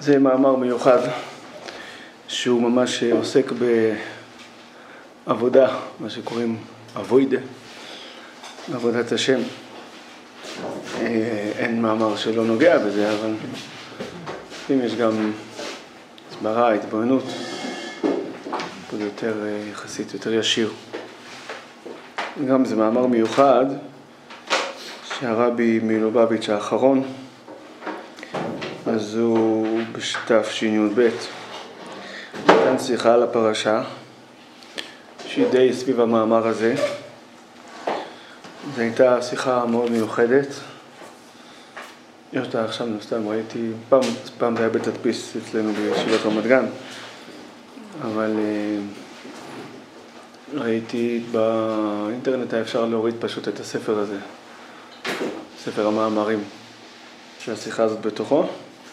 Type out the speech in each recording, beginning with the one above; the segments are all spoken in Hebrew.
זה מאמר מיוחד שהוא ממש עוסק בעבודה, מה שקוראים אבוידה, עבודת השם. אין מאמר שלא נוגע בזה, אבל אם יש גם הסברה, התבוננות, פה זה יותר יחסית, יותר ישיר. גם זה מאמר מיוחד שהרבי מלובביץ' האחרון, אז הוא בתשי"ב נתן שיחה על הפרשה שהיא די סביב המאמר הזה. זו הייתה שיחה מאוד מיוחדת. יש אותה עכשיו, סתם ראיתי, פעם זה היה בתדפיס אצלנו בישיבת רמת גן, אבל ראיתי באינטרנט היה אפשר להוריד פשוט את הספר הזה, ספר המאמרים שהשיחה הזאת בתוכו,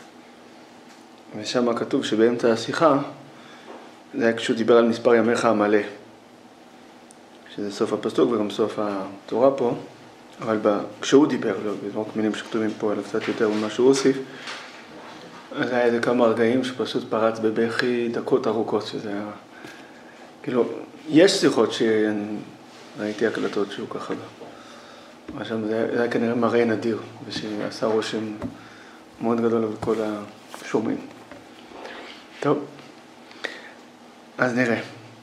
ושם כתוב שבאמצע השיחה זה היה כשהוא דיבר על מספר ימיך המלא, שזה סוף הפסוק וגם סוף התורה פה, אבל כשהוא דיבר, לא רק מילים שכתובים פה, אלא קצת יותר ממה שהוא הוסיף, אז היה איזה כמה רגעים שפשוט פרץ בבכי דקות ארוכות, שזה היה, כאילו, יש שיחות שראיתי הקלטות שהוא ככה בא. זה היה כנראה מראה נדיר, ושעשה רושם מאוד גדול על כל השומעים. טוב, אז נראה.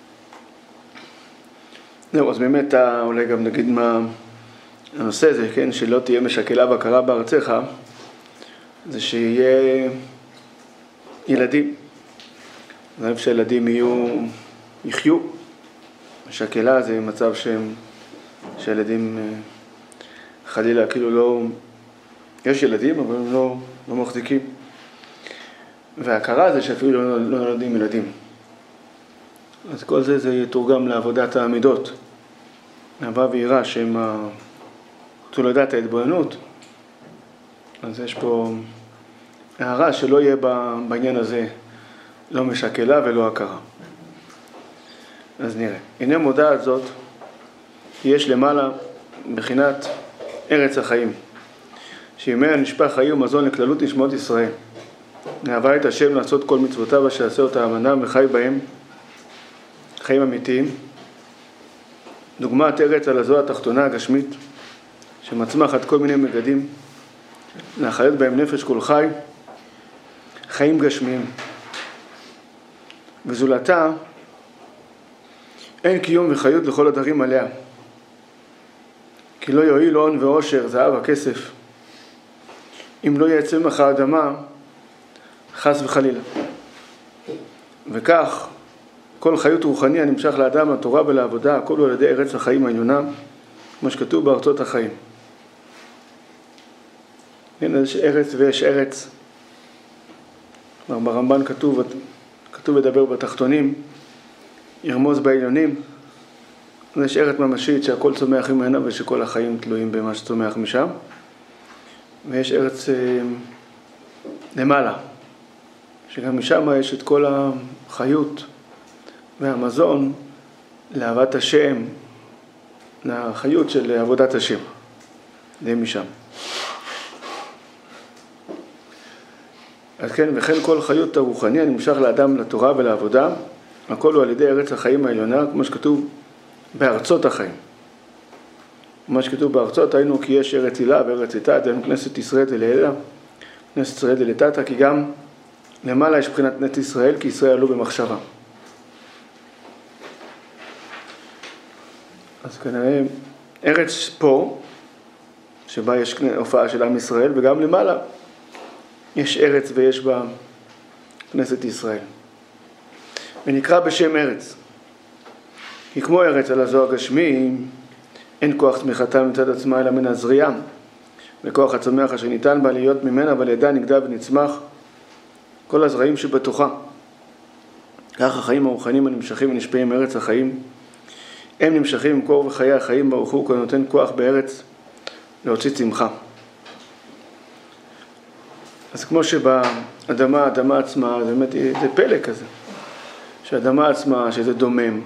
זהו, אז באמת אולי גם נגיד מה הנושא הזה, כן, שלא תהיה משקלה והכרה בארצך, זה שיהיה ילדים. אני אוהב שהילדים יחיו. משקלה זה מצב שהילדים חלילה כאילו לא, יש ילדים אבל הם לא מחזיקים. וההכרה זה שאפילו לא נולדים ילדים. אז כל זה יתורגם לעבודת העמידות. אהבה ויראה שהם רצו לדעת ההתבוננות. אז יש פה הערה שלא יהיה בעניין הזה לא משקלה ולא הכרה. אז נראה. הנה מודעה הזאת, יש למעלה בחינת ארץ החיים, שימיה נשפך חיים ומזון לכללות נשמות ישראל. נאהבה את השם לעשות כל מצוותיו אשר יעשה אותה האדם וחי בהם חיים אמיתיים. דוגמת ארץ על הזו התחתונה הגשמית, שמצמחת כל מיני מגדים, להחיות בהם נפש כל חי, חיים גשמיים. וזולתה, אין קיום וחיות לכל הדרים עליה. כי לא יועיל הון ועושר, זהב הכסף, אם לא יעצם לך האדמה, חס וחלילה. וכך, כל חיות רוחני הנמשך לאדם, לתורה ולעבודה, הכל הוא על ידי ארץ החיים העליונה, כמו שכתוב בארצות החיים. כן, יש ארץ ויש ארץ. ברמב"ן כתוב לדבר בתחתונים, ירמוז בעליונים. יש ארץ ממשית שהכל צומח ממנה ושכל החיים תלויים במה שצומח משם. ויש ארץ למעלה, שגם משם יש את כל החיות והמזון לאהבת השם, לחיות של עבודת השם. זה משם. אז כן, וכן כל חיות הרוחני הנמשך לאדם לתורה ולעבודה, הכל הוא על ידי ארץ החיים העליונה, כמו שכתוב בארצות החיים. מה שכתוב בארצות, היינו כי יש ארץ הילה וארץ איתה, דהיינו כנסת ישראל דלעילה, כנסת ישראל דלתתה, כי גם למעלה יש בחינת נת ישראל, כי ישראל עלו במחשבה. אז כנראה ארץ פה, שבה יש הופעה של עם ישראל, וגם למעלה יש ארץ ויש בה כנסת ישראל. ונקרא בשם ארץ. כי כמו ארץ על הזו הגשמי, אין כוח צמיחתה מצד עצמה אלא מן הזריעה, וכוח הצומח אשר ניתן בה להיות ממנה, אבל ידע נגדע ונצמח כל הזרעים שבתוכה. כך החיים הרוחניים הנמשכים ונשפעים מארץ החיים, הם נמשכים עם קור וחיי החיים ברוך הוא, כי הוא נותן כוח בארץ להוציא צמחה. אז כמו שבאדמה, האדמה עצמה, זה באמת זה פלא כזה, שהאדמה עצמה, שזה דומם,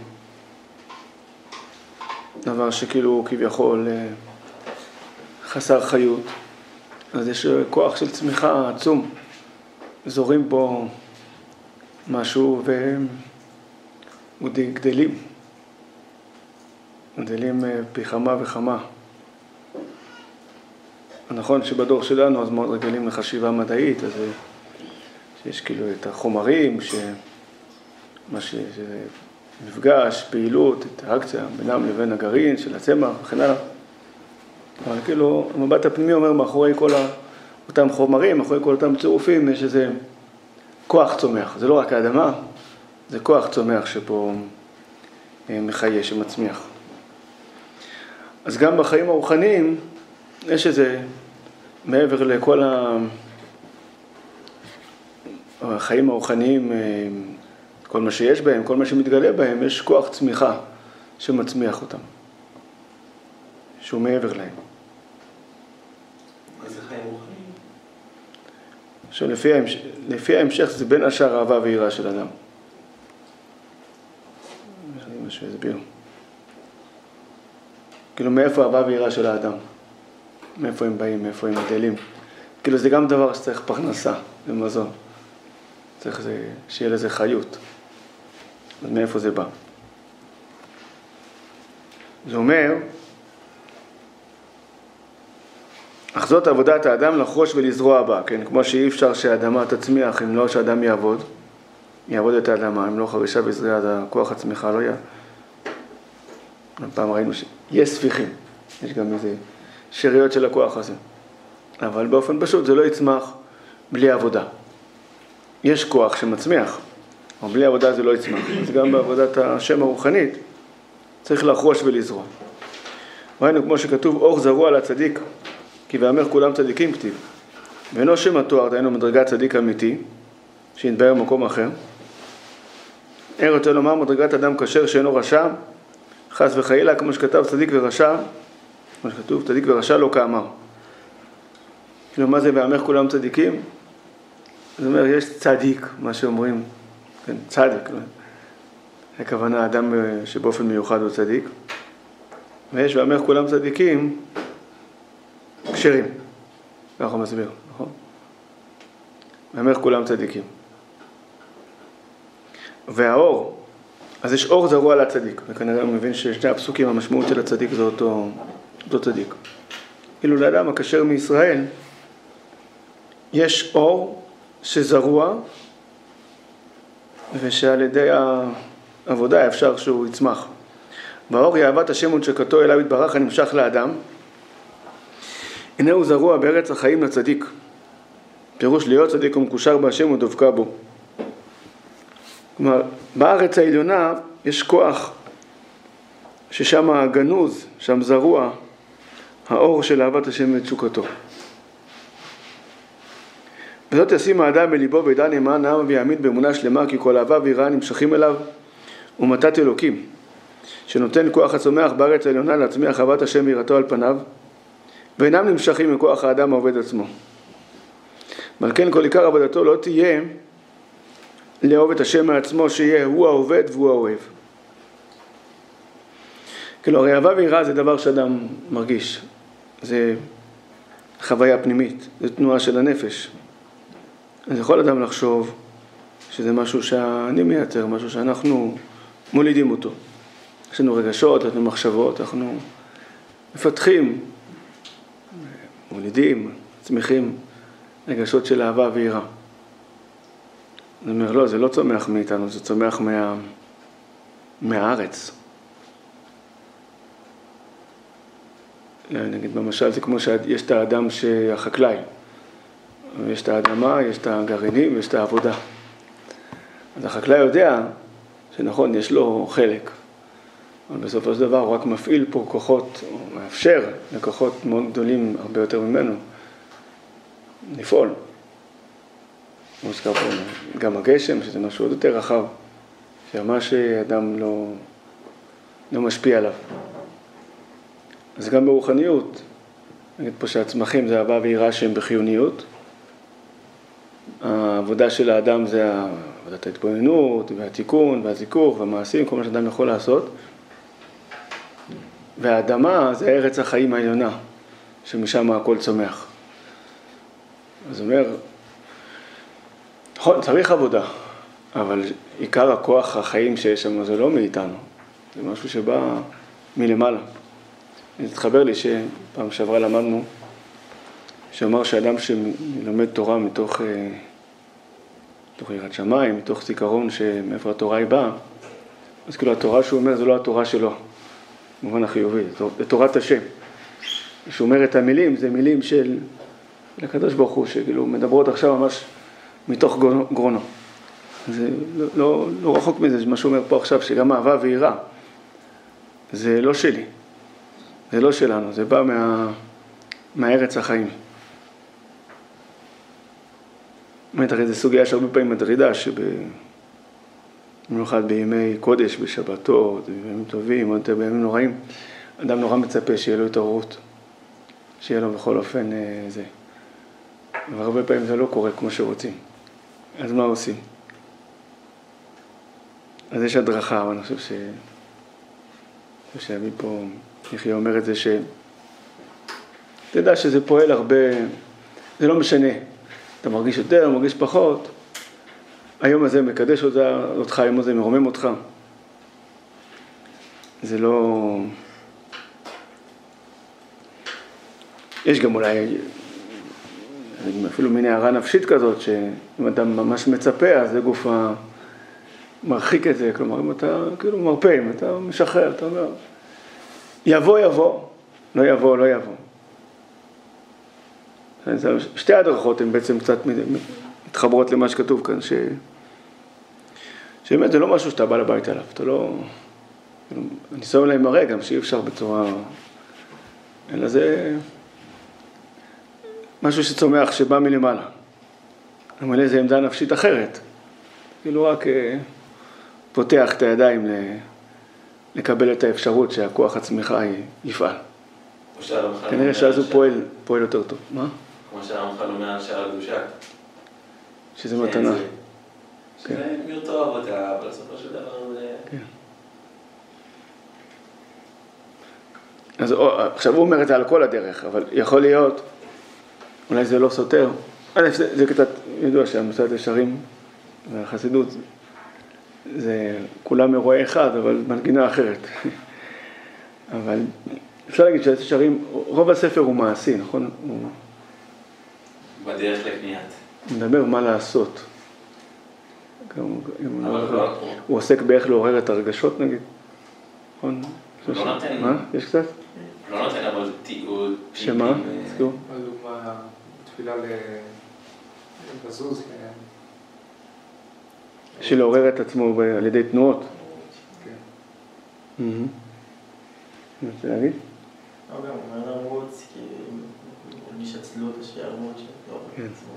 דבר שכאילו כביכול חסר חיות, אז יש כוח של צמיחה עצום. זורים בו משהו גדלים פי כמה וכמה. נכון שבדור שלנו אז מאוד רגילים לחשיבה מדעית, אז שיש כאילו את החומרים, שזה מפגש, פעילות, אינטראקציה בינם לבין הגרעין של הצמח וכן הלאה. אבל כאילו המבט הפנימי אומר מאחורי כל אותם חומרים, מאחורי כל אותם צירופים יש איזה כוח צומח. זה לא רק האדמה, זה כוח צומח שפה מחיה, שמצמיח. אז גם בחיים הרוחניים יש איזה, מעבר לכל החיים הרוחניים, כל מה שיש בהם, כל מה שמתגלה בהם, יש כוח צמיחה שמצמיח אותם, שהוא מעבר להם. מה זה חיים רוחניים? עכשיו, לפי ההמשך זה בין השאר אהבה ויראה של אדם. אני משהו אסביר. כאילו מאיפה אהבה ויראה של האדם? מאיפה הם באים, מאיפה הם גדלים? כאילו זה גם דבר שצריך פרנסה ומזון. צריך שיהיה לזה חיות. אז מאיפה זה בא? זה אומר, אך זאת עבודת האדם לחרוש ולזרוע בה, כן? כמו שאי אפשר שהאדמה תצמיח אם לא שהאדם יעבוד את האדמה, אם לא חרישה וזריעה, אז הכוח הצמיחה לא יהיה. פעם ראינו שיש ספיחים, יש גם איזה שריות של הכוח הזה. אבל באופן פשוט זה לא יצמח בלי עבודה. יש כוח שמצמיח, אבל בלי עבודה זה לא יצמח. אז גם בעבודת השם הרוחנית צריך לחרוש ולזרוע. ראינו כמו שכתוב, אור זרוע לצדיק, כי ואמר כולם צדיקים כתיב. ואינו שם התואר, דהיינו מדרגת צדיק אמיתי, שיתבהר במקום אחר. רוצה לומר מדרגת אדם כשר שאינו רשע, חס וחלילה, כמו שכתב צדיק ורשע, כמו שכתוב צדיק ורשע לא כאמר. כאילו מה זה ואמר כולם צדיקים? זאת אומרת, יש צדיק, מה שאומרים, כן, צדיק. הכוונה אדם שבאופן מיוחד הוא צדיק. ויש ואמר כולם צדיקים, כשרים. ככה מסביר, נכון? ואמר כולם צדיקים. והאור, אז יש אור זרוע לצדיק, וכנראה הוא מבין ששני הפסוקים, המשמעות של הצדיק זה אותו צדיק. כאילו לאדם הכשר מישראל, יש אור שזרוע, ושעל ידי העבודה אפשר שהוא יצמח. והאור היא אהבת השם ונשקתו אליו יתברך הנמשך לאדם, הנה הוא זרוע בארץ החיים לצדיק. פירוש להיות צדיק ומקושר בהשם ודבקה בו. כלומר, בארץ העליונה יש כוח ששם הגנוז, שם זרוע, האור של אהבת השם ותשוקתו. וזאת ישים האדם בליבו וידע נאמן העם ויעמיד באמונה שלמה, כי כל אהבה ויראה נמשכים אליו ומתת אלוקים, שנותן כוח הצומח בארץ העליונה להצמיח אהבת השם ויראתו על פניו, ואינם נמשכים מכוח האדם העובד עצמו. אבל כן כל עיקר עבודתו לא תהיה לאהוב את השם מעצמו, שיהיה הוא העובד והוא האוהב. כאילו הרי אהבה ויראה זה דבר שאדם מרגיש, זה חוויה פנימית, זה תנועה של הנפש. אז יכול אדם לחשוב שזה משהו שאני מייצר, משהו שאנחנו מולידים אותו. יש לנו רגשות, יש לנו מחשבות, אנחנו מפתחים, מולידים, צמיחים רגשות של אהבה ויראה. אני אומר, לא, זה לא צומח מאיתנו, זה צומח מהארץ. נגיד במשל זה כמו שיש את האדם שהחקלאי, יש את האדמה, יש את הגרעינים, יש את העבודה. אז החקלאי יודע שנכון, יש לו חלק, אבל בסופו של דבר הוא רק מפעיל פה כוחות, או מאפשר לכוחות מאוד גדולים הרבה יותר ממנו לפעול. מוזכר פה גם הגשם, שזה משהו עוד יותר רחב, שממש אדם לא משפיע עליו. אז גם ברוחניות, נגיד פה שהצמחים זה אהבה ויראה שהם בחיוניות. העבודה של האדם זה עבודת ההתבוננות והתיקון והזיכוך והמעשים, כל מה שאדם יכול לעשות. והאדמה זה ארץ החיים העליונה, שמשם הכל צומח. אז אומר, נכון, צריך עבודה, אבל עיקר הכוח החיים שיש שם זה לא מאיתנו, זה משהו שבא מלמעלה. זה התחבר לי שפעם שעברה למדנו, שאמר שאדם שלומד תורה מתוך יראת שמיים, מתוך זיכרון שמאיפה התורה היא באה, אז כאילו התורה שהוא אומר זה לא התורה שלו, במובן החיובי, זה תורת השם. כשהוא אומר את המילים, זה מילים של הקדוש ברוך הוא, שכאילו מדברות עכשיו ממש מתוך גרונו. זה לא רחוק מזה, זה מה שהוא אומר פה עכשיו, שגם אהבה ויראה, זה לא שלי, זה לא שלנו, זה בא מהארץ החיים. באמת, הרי זו סוגיה שהרבה פעמים מטרידה, במיוחד בימי קודש, בשבתות, בימים טובים, או יותר בימים נוראים, אדם נורא מצפה שיהיה לו התעוררות, שיהיה לו בכל אופן זה. אבל הרבה פעמים זה לא קורה כמו שרוצים. אז מה עושים? אז יש הדרכה, אבל אני חושב שאבי פה, יחיה אומר את זה תדע שזה פועל הרבה, זה לא משנה. אתה מרגיש יותר, מרגיש פחות. היום הזה מקדש אותך, היום הזה מרומם אותך. זה לא... יש גם אולי אפילו מין הערה נפשית כזאת, שאם אתה ממש מצפה, אז זה גוף מרחיק את זה. כלומר, אם אתה כאילו מרפא, אם אתה משחרר, אתה אומר, יבוא, לא יבוא, לא יבוא. שתי הדרכות הן בעצם קצת מתחברות למה שכתוב כאן, שבאמת זה לא משהו שאתה בא לבית עליו, אתה לא... אני שם להם מראה גם שאי אפשר בצורה... אלא זה משהו שצומח, שבא מלמעלה. אבל איזו עמדה נפשית אחרת. כאילו רק פותח את הידיים לקבל את האפשרות שהכוח הצמיחה יפעל. כנראה שאז הוא פועל יותר טוב. מה? כמו שהרמח"ל אומר על שער הקדושה. שזה מתנה. שזה מרתוע עבודה, אבל בסופו של דבר זה... כן. אז עכשיו הוא אומר את זה על כל הדרך, אבל יכול להיות, אולי זה לא סותר. זה קצת ידוע שהמוסד ישרים והחסידות, זה כולם אירועי אחד, אבל מנגינה אחרת. אבל אפשר להגיד שהישרים, רוב הספר הוא מעשי, נכון? בדרך לקניית. הוא מדבר מה לעשות. הוא עוסק באיך לעורר את הרגשות, נגיד. נכון? לא נותן. מה? יש קצת? לא נותן, אבל תיעוד. שמה? תזכור? לדוגמה, תפילה לזוז. של לעורר את עצמו על ידי תנועות. כן. אני רוצה להגיד? גם הוא אומר למרוץ, כי מי שצלות שיעמוד שלא כן. עצמו.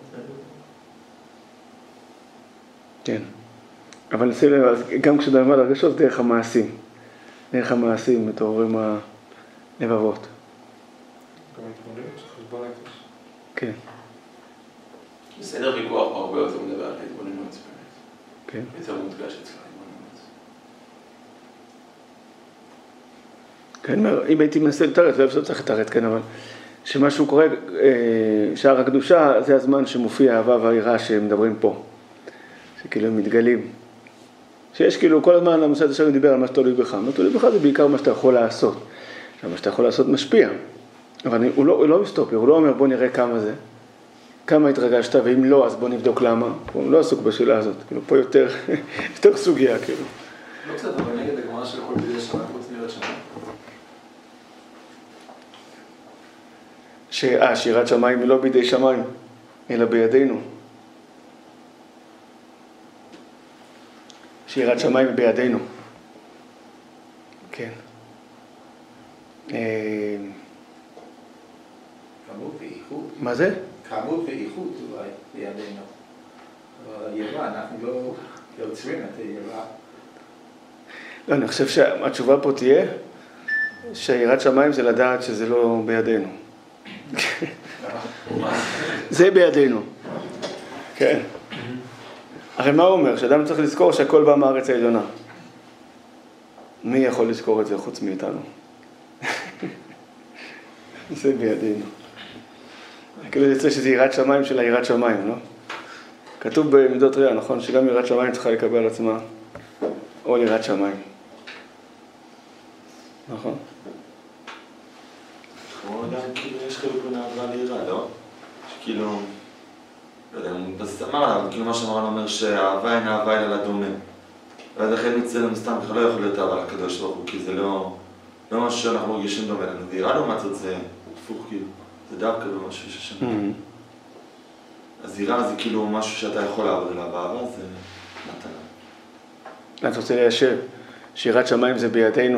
כן. אבל שים לב, גם כשדבר על הרגשות, דרך המעשים. דרך המעשים מתעוררים הלבבות. גם התבוננות של חשבון נפש. כן. בסדר ויכוח הרבה יותר מדבר על התבוננות באמת. כן. יותר מודגש אצלך התבוננות. כן, אם הייתי מנסה לתארת, לא צריך לתארת, כן, אבל שמשהו קורה, שער הקדושה, זה הזמן שמופיע האהבה והיראה שמדברים פה. שכאילו הם מתגלים. שיש כאילו כל הזמן המוסד השם דיבר על מה שתלוי בך. מה שתלוי בך זה בעיקר מה שאתה יכול לעשות. מה שאתה יכול לעשות משפיע. אבל הוא לא מסתופר, הוא לא אומר בוא נראה כמה זה. כמה התרגשת, ואם לא, אז בוא נבדוק למה. הוא לא עסוק בשאלה הזאת. כאילו פה יותר סוגיה, כאילו. לא קצת, אבל נגד הגמרא של כל בידי שנה, חוץ מיראת שמיים. שירת שמיים היא לא בידי שמיים, אלא בידינו. שירת שמיים היא בידינו. כן. כמות ואיכות. מה זה? כמות ואיכות אולי בידינו. אבל יראה, אנחנו לא יוצרים את היראה. לא, אני חושב שהתשובה פה תהיה שירת שמיים זה לדעת שזה לא בידינו. זה בידינו. כן. הרי מה הוא אומר? שאדם צריך לזכור שהכל בא מארץ העליונה. מי יכול לזכור את זה חוץ מאיתנו? זה בידינו. כאילו יוצא שזה יראת שמיים של היראת שמיים, לא? כתוב במידות ראייה, נכון? שגם יראת שמיים צריכה לקבל על עצמה או יראת שמיים. נכון? כמו גם כאילו יש חילוק בין אהבה ליראה, לא? שכאילו, לא יודע, כאילו מה שהמרן אומר שהאהבה אין אהבה אלא לדומה. ואז לכן מצלם סתם בכלל לא יכול להיות אהבה לקדוש ברוך הוא, כי זה לא משהו שאנחנו מרגישים דומה לנו. ויראה לעומת זאת זה הפוך כאילו, זה דווקא במשהו ששם. אז יראה זה כאילו משהו שאתה יכול לעבוד אליו, אהבה זה מתנה. אתה רוצה ליישב שירת שמיים זה בידינו.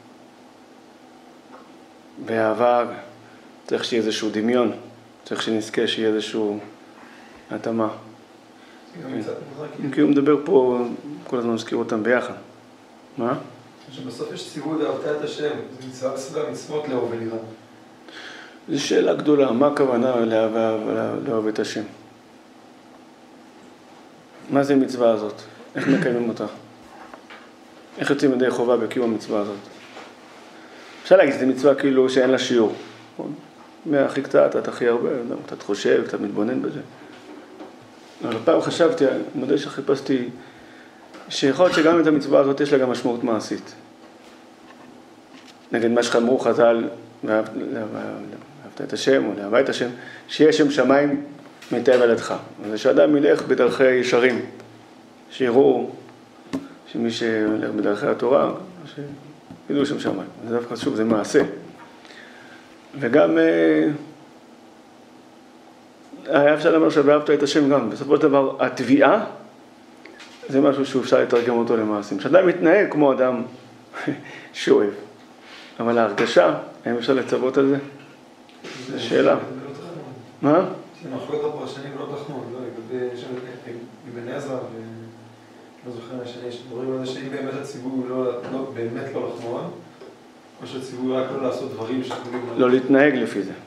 באהבה צריך שיהיה איזשהו דמיון, צריך שנזכה שיהיה איזשהו התאמה. כי הוא מדבר פה, כל הזמן מזכיר אותם ביחד. מה? שבסוף יש ציווי לאהבת את השם, זה מצווה בסדר המצוות לאהוב וליראה. זו שאלה גדולה, מה הכוונה לאהוב את השם? מה זה המצווה הזאת? איך מקיימים אותה? איך יוצאים ידי חובה בקיום המצווה הזאת? אפשר להגיד, זו מצווה כאילו שאין לה שיעור. מהכי קצת, אתה הכי הרבה, קצת חושב, קצת מתבונן בזה. אבל פעם חשבתי, מודה שחיפשתי, שיכול להיות שגם את המצווה הזאת יש לה גם משמעות מעשית. נגד מה שאמרו חז"ל, ואהבת את השם או לאהבה את השם, שיהיה שם שמיים מיטב על ידך. זה שאדם ילך בדרכי ישרים, שיראו שמי שהולך בדרכי התורה, שידעו שם שמיים. זה דווקא חשוב, זה מעשה. וגם היה אפשר לומר שאהבת את השם גם. בסופו של דבר, התביעה זה משהו שאפשר לתרגם אותו למעשים. שאדם מתנהג כמו אדם שאוהב. אבל ההרגשה, האם אפשר לצוות על זה? זו שאלה. מה? זה מחלוקת הפרשנים לא תחמון, לא, לגבי אבן עזרא ולא זוכר מהשני, שדברים על זה שאם באמת הציווי הוא באמת לא לחמון, או שהציווי רק לא לעשות דברים שכולים... לא להתנהג לפי זה.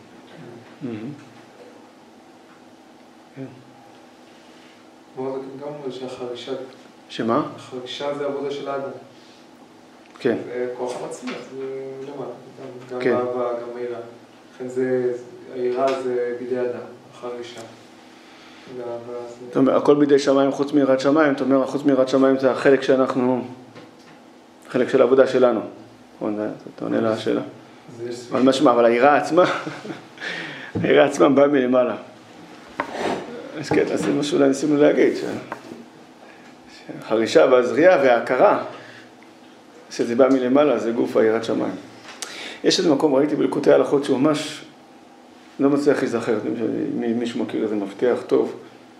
בואו זה גם אומר שהחרישה... שמה? החרישה זה עבודה של האדם. כן. זה כוח מצליח, זה למעלה. גם באהבה, גם מהירה. לכן העירה זה בידי אדם, החרישה. זאת אומרת, הכל בידי שמיים חוץ מיראת שמיים, זאת אומרת, חוץ מיראת שמיים זה החלק שאנחנו, החלק של העבודה שלנו. אתה עונה לה השאלה. אבל משמע, אבל העירה עצמה, העירה עצמה באה מלמעלה. אז כן, אז זה משהו ניסינו להגיד, שהחרישה והזריעה וההכרה, שזה בא מלמעלה, זה גוף העירת שמיים. יש איזה מקום, ראיתי בלקוטי ההלכות שהוא ממש לא מצליח להיזכר, מישהו מכיר איזה מפתח טוב,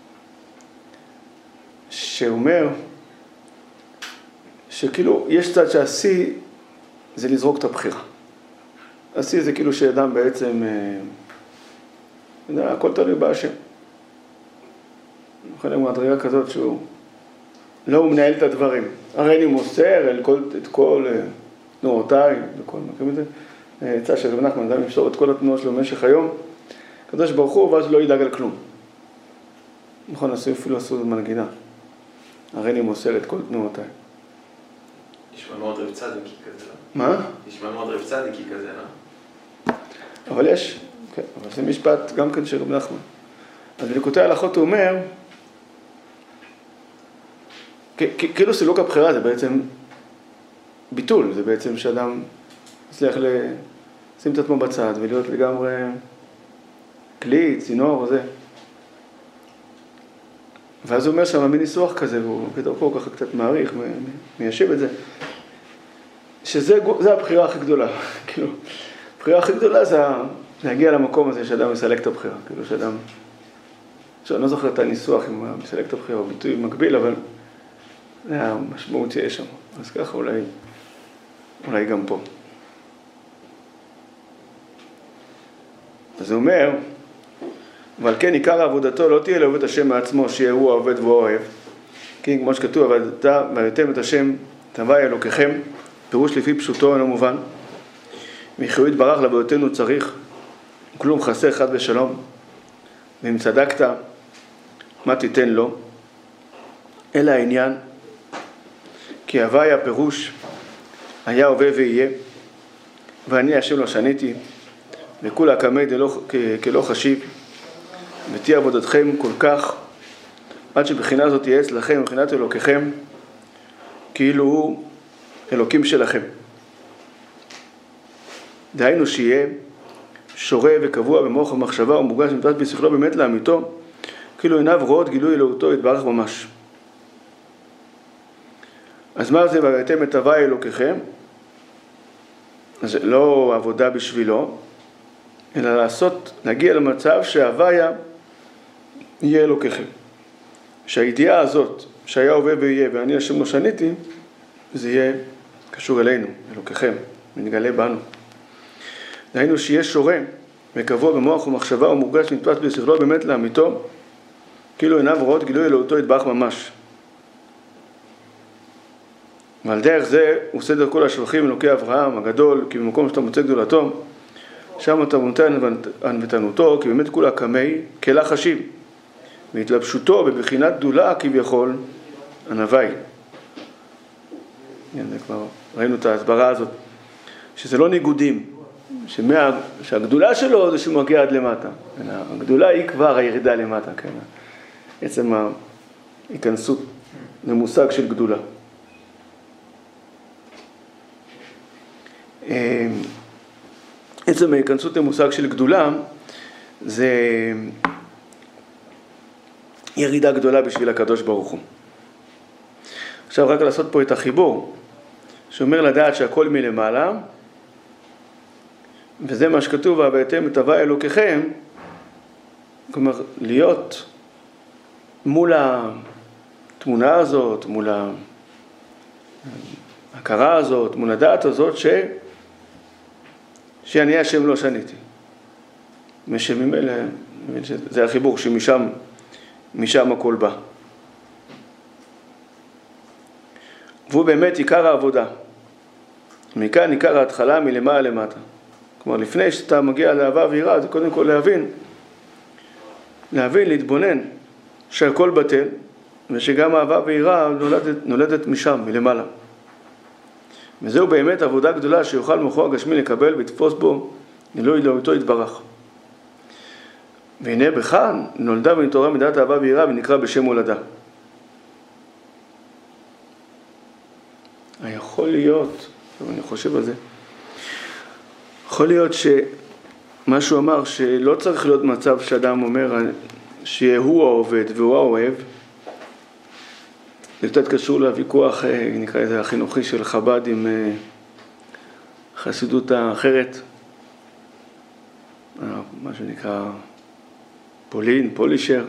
שאומר שכאילו יש צד שהשיא זה לזרוק את הבחירה. השיא זה כאילו שאדם בעצם, הכל תלוי בהשם. חלק מהדרגה כזאת שהוא לא הוא מנהל את הדברים. הרי אני מוסר את כל תנועותיי וכל מקום את זה. יצא שרב נחמן אדם יפסור את כל התנועות שלו במשך היום. הקדוש ברוך הוא ואז לא ידאג על כלום. נכון, אפילו עשו מנגינה. הרי אני מוסר את כל תנועותיי. נשמע מאוד רב צדיקי כזה, לא? מה? נשמע מאוד רב צדיקי כזה, לא? אבל יש, כן, אבל זה משפט גם כן של רב נחמן. אז בליקוטי ההלכות הוא אומר, כאילו סילוק הבחירה זה בעצם ביטול, זה בעצם שאדם מצליח לשים את עצמו בצד ולהיות לגמרי כלי, צינור או זה. ואז הוא אומר שם מין ניסוח כזה, והוא פה ככה קצת מעריך, מיישב את זה, שזה הבחירה הכי גדולה. כאילו, הבחירה הכי גדולה זה להגיע למקום הזה שאדם מסלק את הבחירה. כאילו שאדם, אני לא זוכר את הניסוח אם הוא מסלק את הבחירה, הוא ביטוי מקביל, אבל זה המשמעות שיש שם. אז ככה אולי גם פה. אז הוא אומר, אבל כן, עיקר עבודתו לא תהיה לאהוב את השם מעצמו, שיהיה הוא העובד והוא אוהב. כן, כמו שכתוב, ועבדתם את השם תהווה אלוקיכם, פירוש לפי פשוטו אינו מובן. מחיות יתברך לעבודתנו צריך, כלום חסר חד ושלום. ואם צדקת, מה תיתן לו? אלא העניין, כי הוויה פירוש, היה הווה ויהיה, ואני השם לא שניתי, וכולה כמי כלא חשיב, ותהיה עבודתכם כל כך עד שבחינה הזאת תהיה אצלכם, מבחינת אלוקיכם, כאילו הוא אלוקים שלכם. דהיינו שיהיה שורה וקבוע במוח המחשבה ומורגש ומתפס בשכלו באמת לאמיתו, כאילו עיניו רואות גילוי אלוהותו יתברך ממש. אז מה זה וראיתם את הווי אלוקיכם? זה לא עבודה בשבילו, אלא להגיע למצב שההוויה יהיה אלוקיכם. שהידיעה הזאת, שהיה הווה ויהיה ואני השם לא שניתי, זה יהיה קשור אלינו, אלוקיכם, ונגלה בנו. דהיינו שיהיה שורה וקבוע במוח ומחשבה ומורגש ונתפס בשכלו באמת לאמיתו, כאילו עיניו רואות גילוי אלוהותו יתברך ממש. ועל דרך זה הוא סדר כל השבחים אלוקי אברהם הגדול, כי במקום שאתה מוצא גדולתו, שם אתה מונתן ענוותנותו, כי באמת כולה קמי כלה חשיב, והתלבשותו בבחינת גדולה כביכול הנווי. כבר ראינו את ההסברה הזאת, שזה לא ניגודים, שהגדולה שלו זה שהוא מגיע עד למטה. הגדולה היא כבר הירידה למטה, כן? עצם ההיכנסות למושג של גדולה. עצם ההיכנסות למושג של גדולה זה ירידה גדולה בשביל הקדוש ברוך הוא. עכשיו רק לעשות פה את החיבור, שאומר לדעת שהכל מלמעלה, וזה מה שכתוב, והבאתם את הווי אלוקיכם, כלומר להיות מול התמונה הזאת, מול ההכרה הזאת, מול הדעת הזאת, שאני השם לא שניתי. משמים אלה, זה החיבור שמשם הכל בא. והוא באמת עיקר העבודה. מכאן עיקר ההתחלה מלמעלה למטה. כלומר, לפני שאתה מגיע לאהבה ויראה, זה קודם כל להבין, להתבונן, שהכל בטל, ושגם אהבה ויראה נולדת משם, מלמעלה. וזהו באמת עבודה גדולה שיוכל מוחו הגשמי לקבל ולתפוס בו, אלוהי אלוהותו יתברך. והנה בכאן נולדה ונתעוררה מידת אהבה ויראה ונקרא בשם הולדה. יכול להיות, אני חושב על זה, יכול להיות שמה שהוא אמר שלא צריך להיות מצב שאדם אומר שהוא העובד והוא האוהב. זה קצת קשור לוויכוח, נקרא לזה החינוכי של חב"ד עם חסידות האחרת, מה שנקרא פולישר.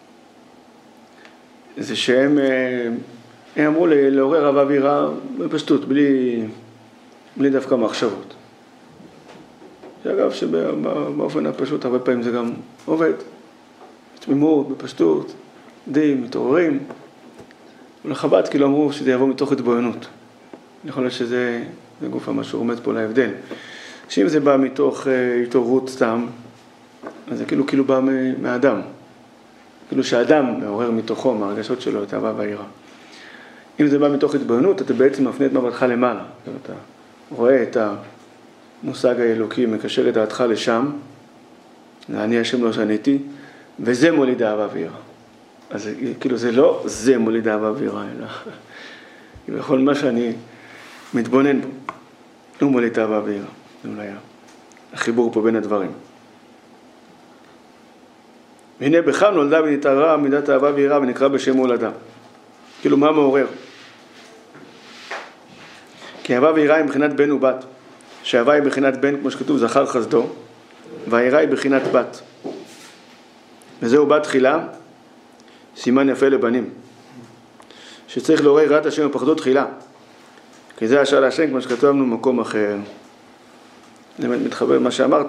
זה שהם אמרו לעורר אהבה ויראה בפשטות, בלי דווקא מחשבות. שאגב שבאופן הפשוט הרבה פעמים זה גם עובד, תמימות, בפשטות, מתעוררים. ולחב"ד כאילו אמרו שזה יבוא מתוך התבוננות. יכול להיות שזה גוף המשהו עומד פה להבדל. שאם זה בא מתוך התעוררות סתם, אז זה כאילו בא מהאדם. כאילו שהאדם מעורר מתוכו, מהרגשות שלו, את האהבה והיראה. אם זה בא מתוך התבוננות, אתה בעצם מפנה את מבטך למעלה. אתה רואה את המושג האלוקי, מקשר את דעתך לשם, אני השם לא שניתי, וזה מוליד אהבה ויראה. אז כאילו זה לא זה מוליד אהבה ויראה, אלא בכל מה שאני מתבונן בו, הוא מוליד אהבה ויראה. זה אולי החיבור פה בין הדברים. והנה בכאן נולדה ונתעוררה מידת אהבה ויראה ונקרא בשם הולדה. כאילו מה מעורר? כי אהבה ויראה היא מבחינת בן ובת. שהאהבה היא בחינת בן, כמו שכתוב, זכר חסדו, והיראה היא בחינת בת. וזהו בת תחילה, סימן יפה לבנים. שצריך לעורר יראת השם ופחדו תחילה. כי זה השאלה השם, כמו שכתוב לנו במקום אחר. אני מתחבר למה שאמרת,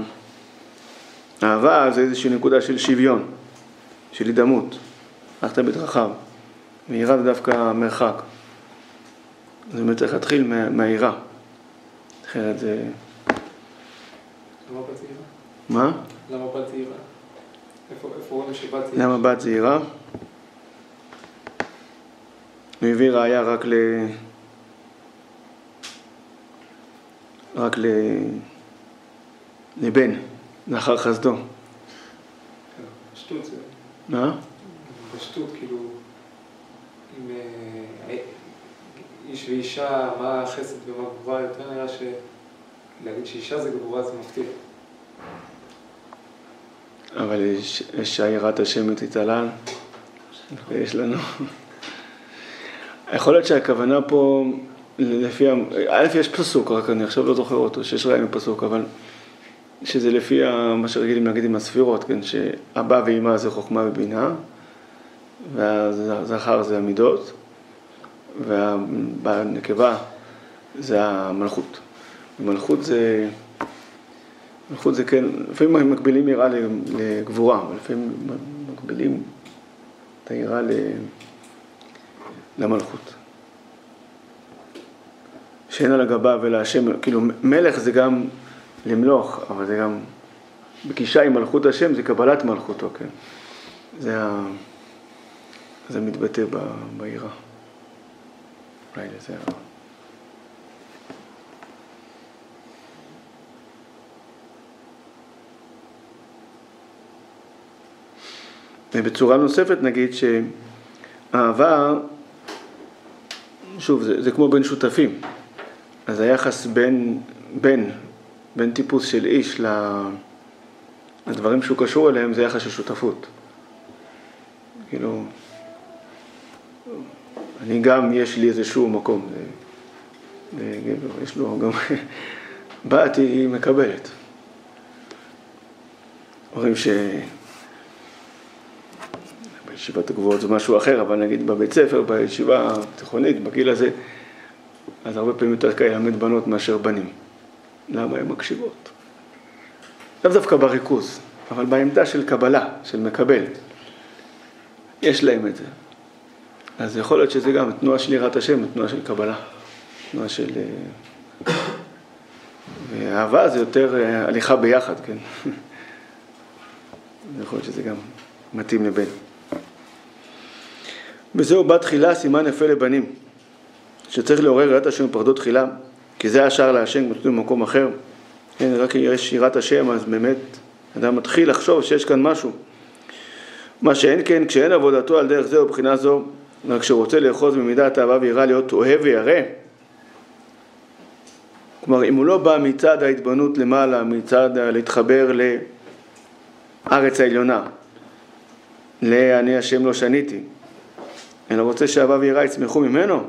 שהאהבה זה איזושהי נקודה של שוויון, של הידמות. הלכת בדרכיו. ויראה זה דווקא מרחק. זה באמת צריך להתחיל מהיראה. אחרת זה... למה בת זהירה? מה? למה בת זהירה? איפה רואים שבת זהירה? למה בת זהירה? הוא הביא ראיה רק לבן, לאחר חסדו. שטות זה. מה? בפשטות, כאילו, עם איש ואישה, מה החסד ומה גבורה, יותר נראה להגיד שאישה זה גבורה זה מפתיע. אבל יש יראת השם תתעלל, ויש לנו. יכול להיות שהכוונה פה, לפי, א' יש פסוק, רק אני עכשיו לא זוכר אותו, שיש ראי מפסוק, אבל שזה לפי מה שרגילים להגיד עם הספירות, כן, שאבא ואמא זה חוכמה ובינה, והזכר זה המידות, והנקבה זה המלכות. מלכות זה כן, לפעמים מקבילים יראה לגבורה, אבל לפעמים מקבילים את היראה למלכות. שאין על הגבה ולהשם, כאילו מלך זה גם למלוך, אבל זה גם בקישה עם מלכות השם, זה קבלת מלכותו, כן. זה מתבטא ביראה. אולי לזה ובצורה נוספת נגיד שהאהבה, שוב, זה כמו בין שותפים. אז היחס בין טיפוס של איש לדברים שהוא קשור אליהם זה יחס של שותפות. כאילו, אני גם, יש לי איזשהו מקום, לגבר, יש לו גם, באתי, היא מקבלת. אומרים בישיבת הגבוהות זה משהו אחר, אבל נגיד בבית ספר, בישיבה התיכונית, בגיל הזה, אז הרבה פעמים יותר קל ללמד בנות מאשר בנים. למה הן מקשיבות? לא דווקא בריכוז, אבל בעמדה של קבלה, של מקבל. יש להם את זה. אז יכול להיות שזה גם תנועה של יראת השם, תנועה של קבלה. תנועה של... ואהבה זה יותר הליכה ביחד, כן? יכול להיות שזה גם מתאים לבן. וזהו בת תחילה סימן יפה לבנים, שצריך לעורר יראת השם בפרדות תחילה, כי זה השער להשם במקום אחר. כן, רק יש יראת השם, אז באמת אדם מתחיל לחשוב שיש כאן משהו. מה שאין כן, כשאין עבודתו על דרך זה או בחינה זו, רק כשרוצה לאחוז ממידת אהבה ויראה להיות אוהב וירא, כלומר, אם הוא לא בא מצד ההתבוננות למעלה, מצד להתחבר לארץ העליונה, לאני השם לא שניתי, אלא רוצה שאהבה ויראה יצמחו ממנו,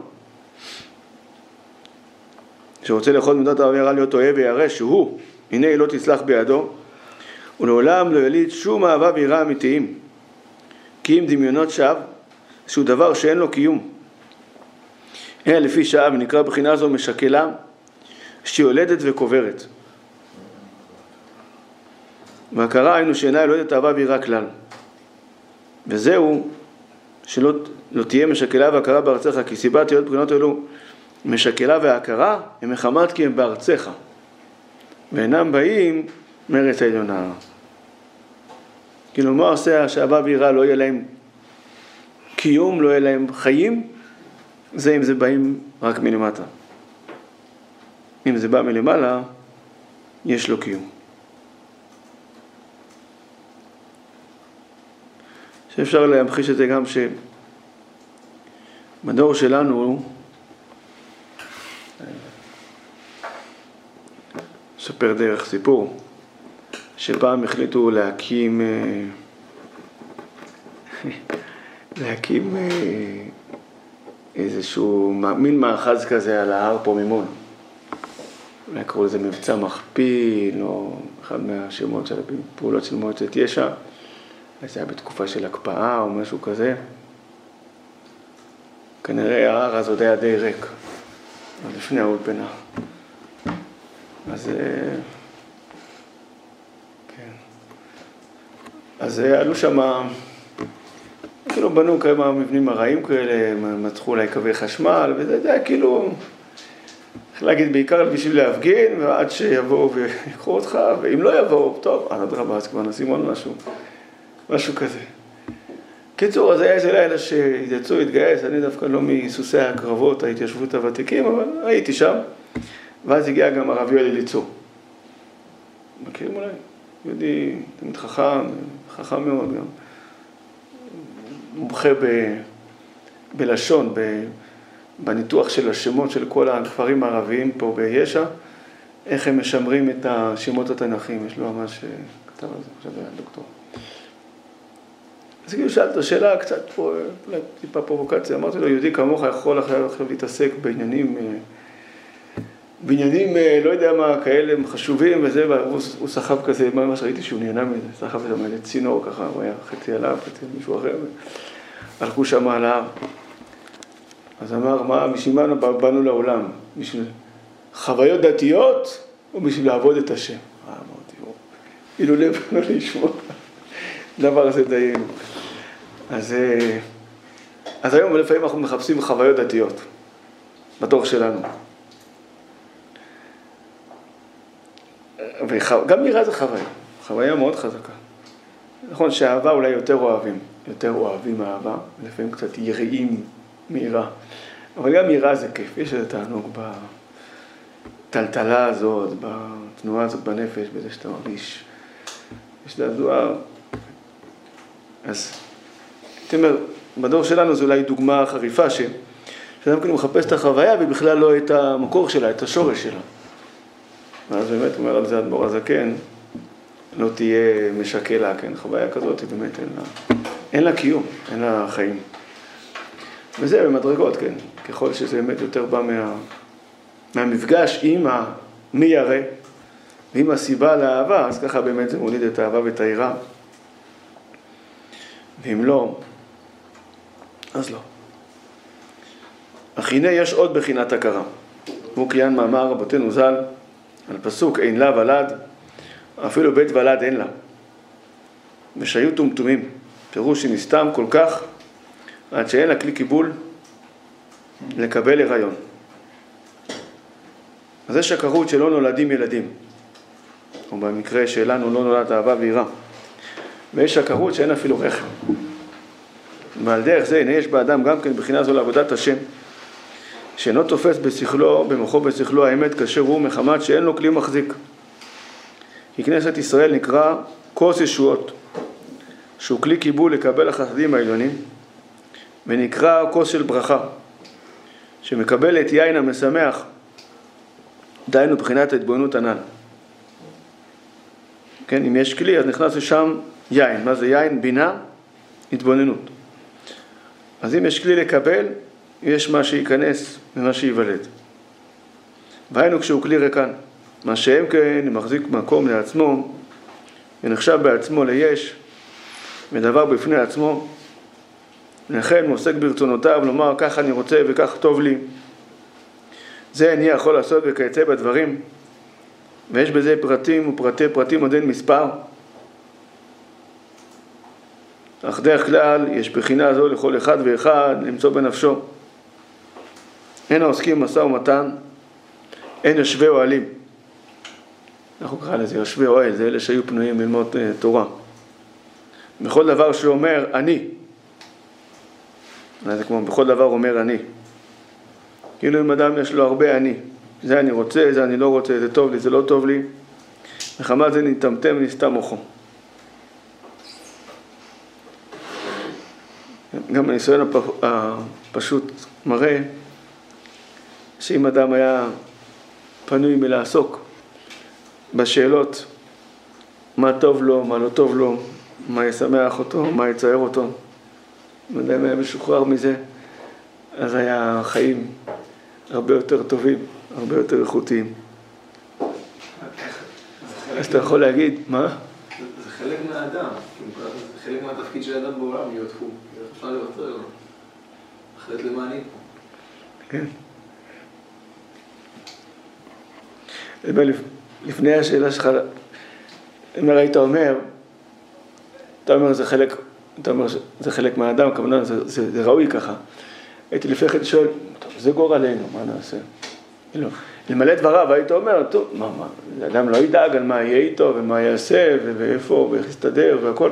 שרוצה לאחוז ממידת אהבה ויראה להיות אוהב וירא, שהוא, הנה היא לא תצלח בידו, ולעולם לא יליד שום אהבה ויראה אמיתיים, כי אם דמיונות שווא, שהוא דבר שאין לו קיום. אלא לפי שעה, ונקרא בחינה זו משקלה, שיולדת וקוברת. והכרה היינו שאינה יולדת אהבה ויראה כלל. וזהו, שלא תהיה משקלה והכרה בארצך, כי סיבת להיות בחינות אלו, משקלה והכרה, הם מחמת כי הם בארצך. ואינם באים מארץ העליונה. כאילו מה עושה שאהבה ויראה לא יהיה להם קיום, לא יהיה להם חיים, זה אם זה באים רק מלמטה. אם זה בא מלמעלה, יש לו קיום. שאפשר להמחיש את זה גם שבדור שלנו, ספר דרך סיפור, שפעם החליטו להקים איזשהו מין מאחז כזה על ההר פה ממול. אולי קראו לזה מבצע מכפיל, או אחד מהשמות של הפעולות של מועצת יש"ע. זה היה בתקופה של הקפאה או משהו כזה. כנראה ההר אז עוד היה די ריק, לפני האולפנה. אז כן. אז עלו שם, כאילו בנו כמה מבנים הרעים כאלה, מצחו אולי קווי חשמל, וזה היה כאילו, איך להגיד, בעיקר בשביל להפגין, ועד שיבואו ויקחו אותך, ואם לא יבואו, טוב, אדרבה, אז כבר נשים עוד משהו כזה. קיצור, אז היה איזה לילה שיצאו להתגייס, אני דווקא לא מסוסי הקרבות, ההתיישבות הוותיקים, אבל הייתי שם, ואז הגיע גם הרב יואל אליצור. מכירים אולי? יהודי תמיד חכם מאוד גם. מומחה בלשון, בניתוח של השמות של כל הכפרים הערביים פה ביש"ע, איך הם משמרים את השמות התנ"כיים, יש לו ממש כתב על זה, עכשיו היה דוקטור. אז כאילו שאלת שאלה קצת פה, טיפה פרובוקציה, אמרתי לו, יהודי כמוך יכול עכשיו להתעסק בעניינים, לא יודע מה, כאלה חשובים וזה, והוא סחב כזה, ממש ראיתי שהוא נהנה מזה, סחב את זה צינור ככה, הוא היה חצי עליו, חצי מישהו אחר, הלכו שם על ההר. אז אמר, מה, בשביל מה באנו לעולם? בשביל חוויות דתיות או בשביל לעבוד את השם? אמרתי, אילולא באנו לשמוע. דבר הזה די... אז היום לפעמים אנחנו מחפשים חוויות דתיות, בתוך שלנו. גם יראה זה חוויה מאוד חזקה. נכון שהאהבה אולי יותר אוהבים אהבה, לפעמים קצת יראים מיראה. אבל גם יראה זה כיף, יש איזה תענוג בטלטלה הזאת, בתנועה הזאת בנפש, בזה שאתה מרגיש. יש להזועה. אז, הייתי אומר, בדור שלנו זו אולי דוגמה חריפה שאדם כאילו מחפש את החוויה ובכלל לא את המקור שלה, את השורש שלה. ואז באמת אומר על זה אדמו"ר הזקן, לא תהיה משקלה, כן, חוויה כזאת, היא באמת אין לה קיום, אין לה חיים. וזה במדרגות, כן, ככל שזה באמת יותר בא מהמפגש עם מי ירא, ועם הסיבה לאהבה, אז ככה באמת זה מוליד את האהבה ואת היראה. ואם לא, אז לא. אך הנה יש עוד בחינת הכרה. הוא קיין מאמר רבותינו ז"ל, על פסוק אין לה ולד, אפילו בית ולד אין לה. ושהיו טומטומים, פירוש שנסתם כל כך, עד שאין לה כלי קיבול לקבל הריון. אז יש הכרות שלא נולדים ילדים, או במקרה שלנו לא נולד אהבה ויראה. ויש הכרות שאין אפילו רחם. ועל דרך זה, הנה יש באדם גם כן בחינה זו לעבודת השם, שאינו תופס בשכלו, במוחו בשכלו האמת, כאשר הוא מחמת שאין לו כלי מחזיק. כי כנסת ישראל נקרא כוס ישועות, שהוא כלי קיבול לקבל החסדים העליונים, ונקרא כוס של ברכה, שמקבל את יין המשמח, דהיינו בחינת ההתבוננות הנ"ל. כן, אם יש כלי, אז נכנס לשם יין. מה זה יין? בינה, התבוננות. אז אם יש כלי לקבל, יש מה שייכנס ומה שייוולד. והיינו כשהוא כלי ריקן, מה שהם כן מחזיק מקום לעצמו, ונחשב בעצמו ליש, ודבר בפני עצמו, לכן מועסק ברצונותיו, לומר כך אני רוצה וכך טוב לי. זה אני יכול לעשות וכיוצא בדברים, ויש בזה פרטים ופרטי פרטים עוד אין מספר. אך דרך כלל יש בחינה זו לכל אחד ואחד למצוא בנפשו. אין העוסקים משא ומתן, אין יושבי אוהלים. אנחנו קרא לזה יושבי אוהל, זה אלה שהיו פנויים ללמוד תורה. בכל דבר שאומר אני, זה כמו בכל דבר אומר אני. כאילו אם אדם יש לו הרבה אני, זה אני רוצה, זה אני לא רוצה, זה טוב לי, זה לא טוב לי, מחמת זה נטמטם ונסתם מוחו. גם הניסיון הפשוט מראה שאם אדם היה פנוי מלעסוק בשאלות מה טוב לו, מה לא טוב לו, מה ישמח אותו, מה יצייר אותו, אם אדם היה משוחרר מזה, אז היה חיים הרבה יותר טובים, הרבה יותר איכותיים. אז אתה יכול להגיד, מה? זה חלק מהאדם, זה חלק מהתפקיד של האדם בעולם, להיות הוא. אפשר לוותר לו. אחרת למה אני פה? כן. לפני השאלה שלך, אם היית אומר, אתה אומר זה חלק מהאדם, כמובן זה ראוי ככה. הייתי לפני כן שואל, זה גורלנו, מה נעשה? למלא דבריו, היית אומר, טוב, מה, האדם לא ידאג על מה יהיה איתו ומה יעשה ואיפה ואיך יסתדר והכל.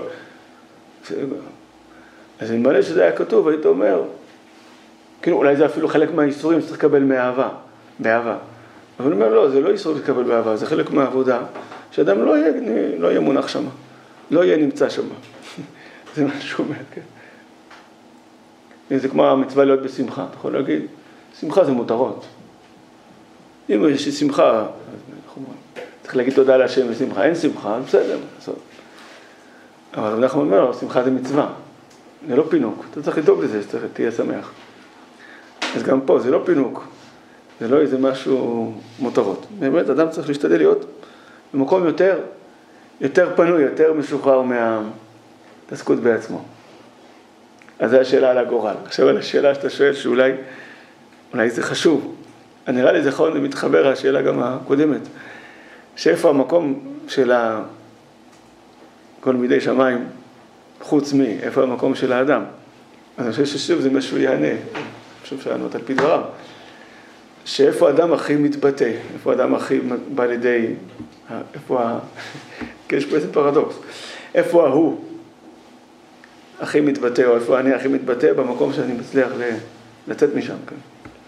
אז למלא שזה היה כתוב, היית אומר, כאילו אולי זה אפילו חלק מהאיסורים שצריך לקבל באהבה. אבל אני אומר, לא, זה לא איסור לקבל באהבה, זה חלק מהעבודה, שאדם לא יהיה מונח שם, לא יהיה נמצא שם. זה מה שהוא אומר, כן. זה כמו המצווה להיות בשמחה. אתה יכול להגיד, שמחה זה מותרות. אם יש שמחה, צריך להגיד תודה להשם בשמחה. אין שמחה, בסדר. אבל אנחנו אומרים, שמחה זה מצווה. זה לא פינוק. אתה צריך לדאוג לזה, תהיה שמח. אז גם פה זה לא פינוק. זה לא איזה משהו מותרות. באמת, אדם צריך להשתדל להיות במקום יותר פנוי, יותר משוחרר מהתעסקות בעצמו. אז זו השאלה על הגורל. עכשיו על השאלה שאתה שואל שאולי זה חשוב. נראה לי זה נכון, זה מתחבר השאלה גם הקודמת. שאיפה המקום של כל מידי שמיים, חוץ איפה המקום של האדם. אז אני חושב ששוב זה משהו יענה. אני חושב שענות על פי דבריו. שאיפה האדם הכי מתבטא, איפה האדם הכי בא לידי, כי יש פה איזה פרדוקס. איפה ההוא הכי מתבטא, או איפה אני הכי מתבטא, במקום שאני מצליח לצאת משם. כן.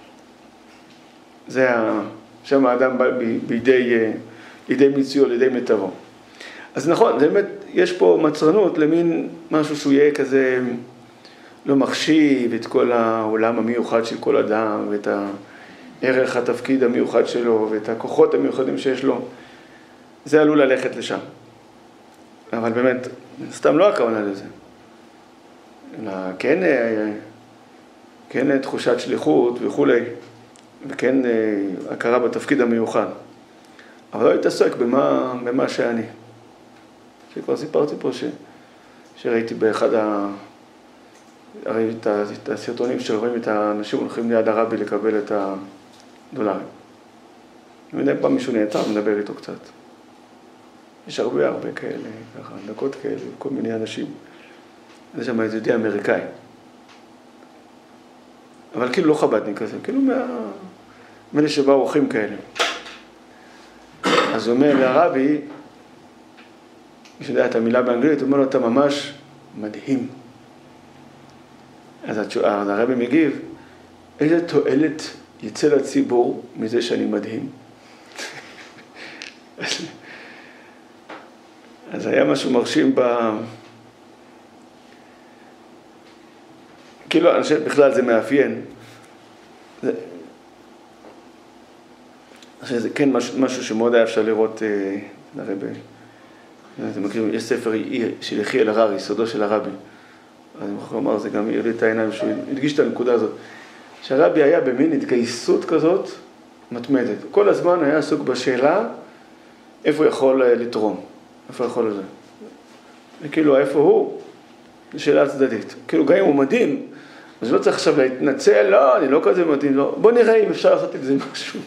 זה שם האדם בא לידי מיצויו, לידי מיטבו. אז נכון, זה באמת, יש פה מצרנות למין משהו שהוא יהיה כזה לא מחשיב את כל העולם המיוחד של כל אדם, ואת הערך התפקיד המיוחד שלו, ואת הכוחות המיוחדים שיש לו. זה עלול ללכת לשם. אבל באמת, סתם לא הכוונה לזה. אלא כן תחושת שליחות וכולי, וכן הכרה בתפקיד המיוחד. אבל לא להתעסק במה שאני. שכבר סיפרתי פה שראיתי באחד הרי את הסרטונים שרואים את האנשים הולכים ליד הרבי לקבל את הדולרים. מדי פעם מישהו נעצר ומדבר איתו קצת. יש הרבה כאלה, ככה, דקות כאלה, כל מיני אנשים. זה שם יהודי אמריקאי. אבל כאילו לא חבדניק כזה, כאילו מאלה שבאו אורחים כאלה. אז הוא אומר לרבי, מי שיודע את המילה באנגלית, הוא אומר לו, אתה ממש מדהים. אז הרבי מגיב, איזה תועלת יצא לציבור מזה שאני מדהים? אז היה משהו מרשים כאילו, אני חושב בכלל זה מאפיין. זה כן משהו שמאוד היה אפשר לראות לרבי. אתם מכירים, יש ספר של יחיאל הררי, יסודו של הרבי. אני מוכרח לומר, זה גם יראה את העיניים שהוא הדגיש את הנקודה הזאת. שהרבי היה במין התגייסות כזאת מתמדת. כל הזמן היה עסוק בשאלה איפה הוא יכול לתרום, איפה הוא יכול לזה. וכאילו, איפה הוא? זו שאלה צדדית. כאילו, גם אם הוא מדהים, אז לא צריך עכשיו להתנצל, לא, אני לא כזה מדהים, לא. בוא נראה אם אפשר לעשות את זה משהו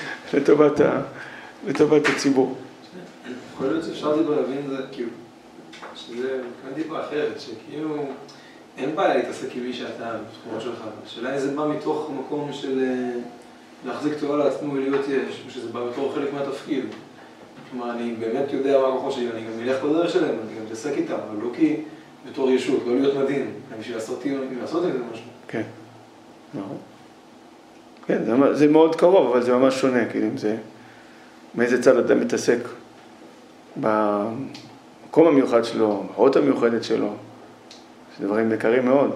לטובת הציבור. יכול להיות שאפשר דיבר להבין את זה, כאילו, שזה כאן דיבר אחרת, שכאילו אין בעיה להתעסק עם מי שאתה בתחומות שלך. השאלה אם זה בא מתוך מקום של להחזיק תורה לעצמו ולהיות יש, או שזה בא בתור חלק מהתפקיד. כלומר, אני באמת יודע מה הכוחות שלי, אני גם מלך בדרך שלהם, אני גם מתעסק איתם, אבל לא כי בתור ישות, לא להיות מדהים, אלא בשביל לעשות עם זה משהו. כן, נכון. כן, זה מאוד קרוב, אבל זה ממש שונה, כאילו אם זה, מאיזה צד אדם מתעסק במקום המיוחד שלו, באות המיוחדת שלו, שדברים יקרים מאוד.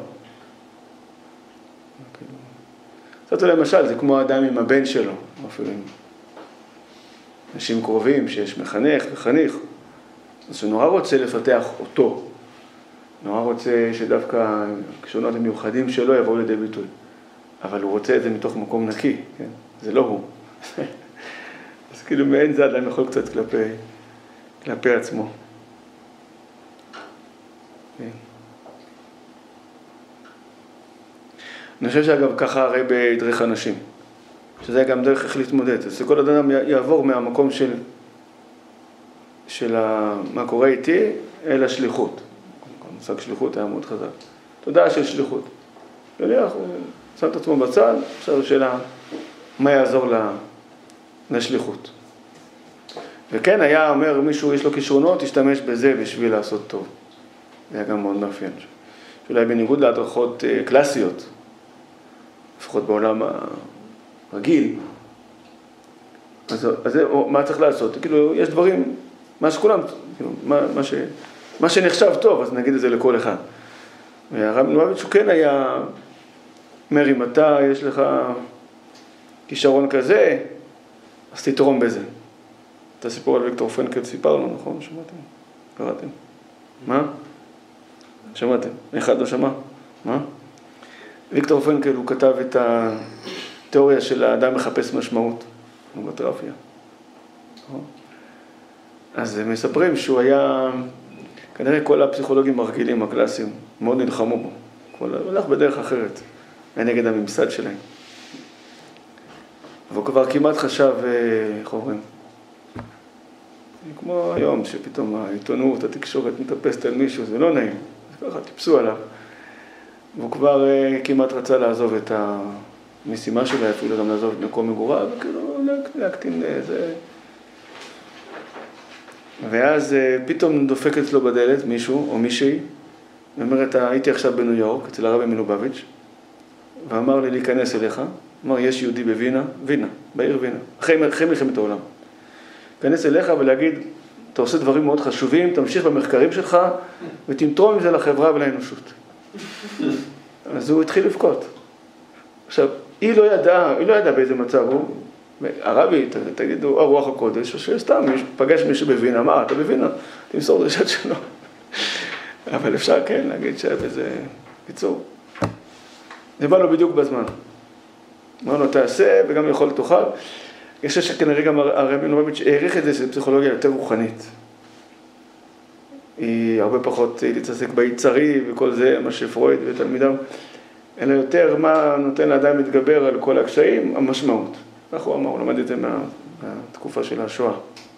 זאת למשל, זה כמו האדם עם הבן שלו, אפילו עם אנשים קרובים שיש מחנך וחניך, אז הוא נורא רוצה לפתח אותו, נורא רוצה שדווקא הכישרונות המיוחדים שלו יבואו לידי ביטוי, אבל הוא רוצה את זה מתוך מקום נקי, כן? זה לא הוא. אז כאילו מעין זה אדם יכול קצת כלפי עצמו. כן. אני חושב שאגב ככה הרי בהדריך אנשים, שזה גם דרך איך להתמודד. אז כל אדם יעבור מהמקום של מה קורה איתי אל השליחות. המושג שליחות היה מאוד חזק. תודעה של שליחות. שליח, הוא שם את עצמו בצד, עכשיו שאלה מה יעזור לשליחות. וכן היה אומר מישהו יש לו כישרונות, תשתמש בזה בשביל לעשות טוב. זה היה גם מאוד מאפיין. שאולי בניגוד להדרכות קלאסיות, לפחות בעולם הרגיל, אז מה צריך לעשות? כאילו, יש דברים, מה שכולם, כאילו, מה שנחשב טוב, אז נגיד את זה לכל אחד. והרב מלובביץ' הוא כן היה אומר, אם אתה, יש לך כישרון כזה, אז תתרום בזה. את הסיפור על ויקטור פרנקל סיפרנו, נכון? שמעתם? קראתם? מה? שמעתם? אחד לא שמע? מה? ויקטור פרנקל הוא כתב את התיאוריה של האדם מחפש משמעות, לוגותרפיה. אז הם מספרים שהוא היה, כנראה כל הפסיכולוגים הרגילים, הקלאסיים, מאוד נלחמו בו. הוא הלך בדרך אחרת, היה נגד הממסד שלהם. והוא כבר כמעט חשב, איך אומרים? כמו היום, שפתאום העיתונות, התקשורת מטפסת על מישהו, זה לא נעים. אז ככה טיפסו עליו. והוא כבר כמעט רצה לעזוב את המשימה שלו, אפילו גם לעזוב את מקום מגוריו, וכאילו להקטין זה. ואז פתאום דופק אצלו בדלת מישהו או מישהי, ואומרת, הייתי עכשיו בניו יורק, אצל הרבי מלובביץ', ואמר לי להיכנס אליך. אמר, יש יהודי בווינה, בעיר וינה, אחרי מלחמת העולם. להיכנס אליך ולהגיד, אתה עושה דברים מאוד חשובים, תמשיך במחקרים שלך, ותתרום עם זה לחברה ולאנושות. אז הוא התחיל לבכות. עכשיו, היא לא ידעה באיזה מצב הוא. הרבי, תגידו, רוח הקודש, או שסתם פגש מישהו בווינה, אמר, אתה בווינה, תמסור דרישת שלו. אבל אפשר כן להגיד שהיה בזה קיצור. זה בא לו בדיוק בזמן. אמר לו, תעשה וגם יכול תוכל. יש שכנראה גם הרבי מלובביץ' העריך את זה, שזו פסיכולוגיה יותר רוחנית. היא הרבה פחות להתעסק ביצרי וכל זה, מה שפרויד ותלמידיו, אלא יותר מה נותן לאדם להתגבר על כל הקשיים, המשמעות. כך הוא אמר, הוא למד את זה מהתקופה של השואה.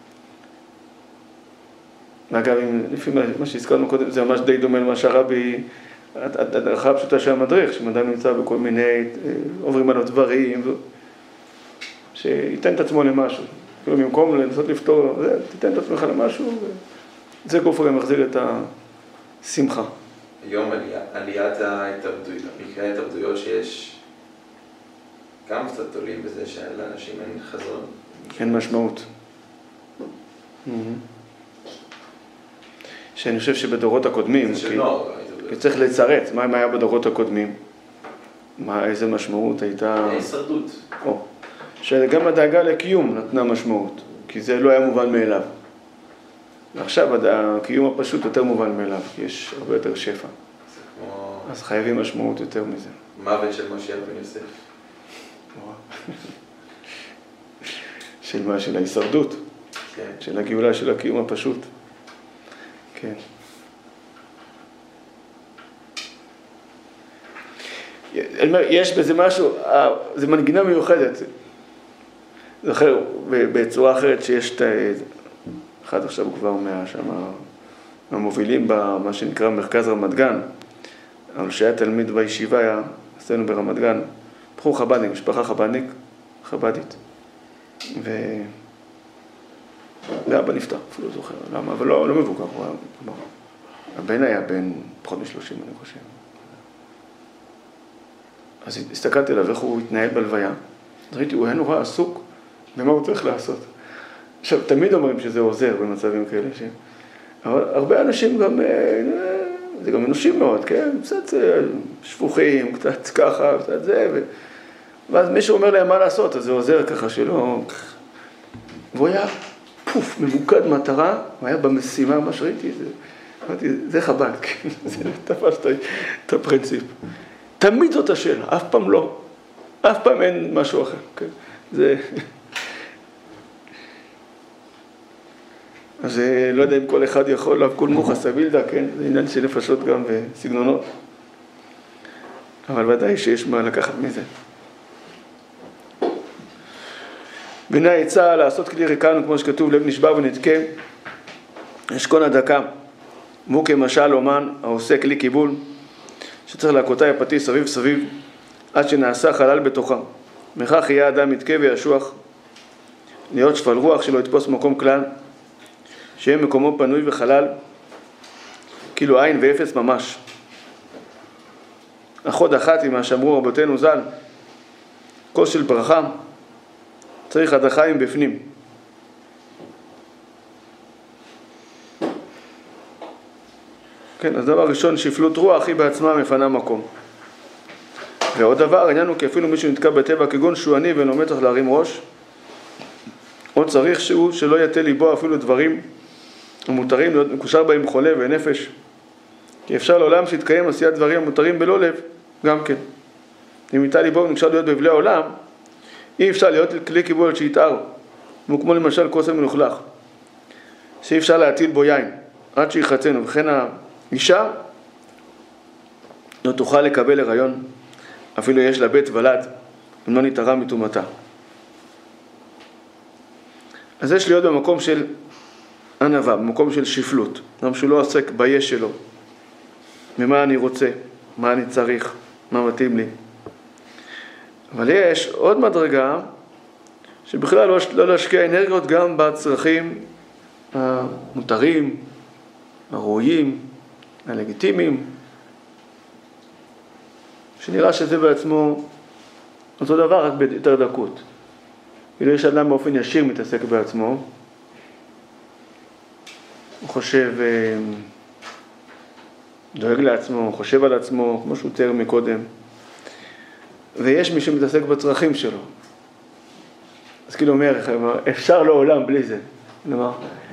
ואגב, לפי מה שהזכרנו קודם, זה ממש די דומה למה שהרבי, הדרכה הפשוטה של המדריך, שאדם נמצא בכל מיני, עוברים עליו דברים, שייתן את עצמו למשהו. כאילו במקום לנסות לפתור, תיתן את עצמך למשהו, וזה גופו גם מחזיר את השמחה. היום עליית ההתאבדויות, מקרה ההתאבדויות שיש גם קצת עולים בזה שלאנשים אין חזון. אין משמעות. שאני חושב שבדורות הקודמים, כי צריך לצרץ, מה היה בדורות הקודמים? איזה משמעות הייתה? הישרדות. שגם הדאגה לקיום נתנה משמעות, כי זה לא היה מובן מאליו. ועכשיו הקיום הפשוט יותר מובן מאליו, כי יש הרבה יותר שפע. אז חייבים משמעות יותר מזה. מוות של משיח בן יוסף. של מה? של ההישרדות. כן. של הגאולה של הקיום הפשוט. כן. יש בזה משהו, זה מנגינה מיוחדת. זוכר, בצורה אחרת שיש את אחד עכשיו כבר מהמובילים במה שנקרא מרכז רמת גן, אבל שהיה תלמיד בישיבה, היה אצלנו ברמת גן, בחור חב"דניק, משפחה חב"דית, ואבא נפטר, אפילו לא זוכר למה, אבל לא מבוגר, הבן היה בן פחות מ-30 אני חושב. אז הסתכלתי עליו איך הוא התנהל בלוויה, אז ראיתי, הוא היה נורא עסוק במה הוא צריך לעשות. עכשיו, תמיד אומרים שזה עוזר במצבים כאלה, אבל הרבה אנשים גם, זה גם אנושים מאוד, כן? קצת שפוכים, קצת ככה, קצת זה, ואז מישהו אומר להם מה לעשות, אז זה עוזר ככה שלא... והוא היה ממוקד מטרה, הוא היה במשימה, מה שראיתי, אמרתי, זה חב"ד, כן? זה תפס את הפרינציפ. תמיד זאת השאלה, אף פעם לא. אף פעם אין משהו אחר, כן? זה... אז לא יודע אם כל אחד יכול, לא כל מוחה סבילדה, כן? זה עניין של נפשות גם וסגנונות. אבל ודאי שיש מה לקחת מזה. בני העצה לעשות כלי ריקנו, כמו שכתוב, לב נשבר ונתקה, אשכון הדקה. מו כמשל אומן, העושה כלי קיבול, שצריך להכותה יפתי סביב סביב, עד שנעשה חלל בתוכה. מכך יהיה האדם מתקה וישוח, להיות שפל רוח שלא יתפוס מקום כלל, שיהיה מקומו פנוי וחלל, כאילו עין ואפס ממש. אחות אחת, מה שאמרו רבותינו ז"ל, כוס של ברכה, צריך הדחיים בפנים. כן, אז דבר ראשון, שפלות רוח היא בעצמה מפנה מקום. ועוד דבר, העניין הוא כי אפילו מישהו נתקע בטבע כגון שהוא עני ואינו מצליח להרים ראש, או צריך שלא יתה ליבו אפילו דברים המותרים להיות מקושר בהם חולה ונפש, כי אפשר לעולם שיתקיים עשיית דברים המותרים בלא לב, גם כן. אם יתה ליבו ונקשר להיות בבלי העולם, אי אפשר להיות כלי קיבולת שיתאר, כמו למשל כוסם מלוכלך, שאי אפשר להטיל בו יין, עד שיחצנו, וכן האישה לא תוכל לקבל הריון, אפילו יש לה בית ולד, אם לא נתערה מטומאתה. אז יש להיות במקום של ענווה, במקום של שפלות, גם שהוא לא עוסק ביש שלו, ממה אני רוצה, מה אני צריך, מה מתאים לי. אבל יש עוד מדרגה, שבכלל לא להשקיע אנרגיות גם בצרכים המותרים, הראויים, הלגיטימיים, שנראה שזה בעצמו אותו דבר, רק ביותר דקות. כאילו יש אדם באופן ישיר מתעסק בעצמו, הוא חושב, דואג לעצמו, חושב על עצמו, כמו שהוא תיאר מקודם, ויש מי שמתעסק בצרכים שלו. אז כאילו אומר, אפשר לעולם בלי זה. כלומר,